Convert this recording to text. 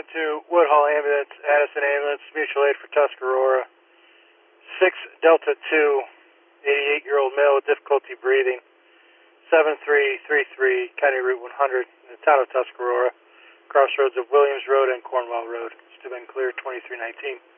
772 Woodhull Ambulance, Addison Ambulance, mutual aid for Tuscarora. 6 Delta 2, 88-year-old male with difficulty breathing. 7333 County Route 100 in the town of Tuscarora, crossroads of Williams Road and Cornwall Road. Still been clear 2319.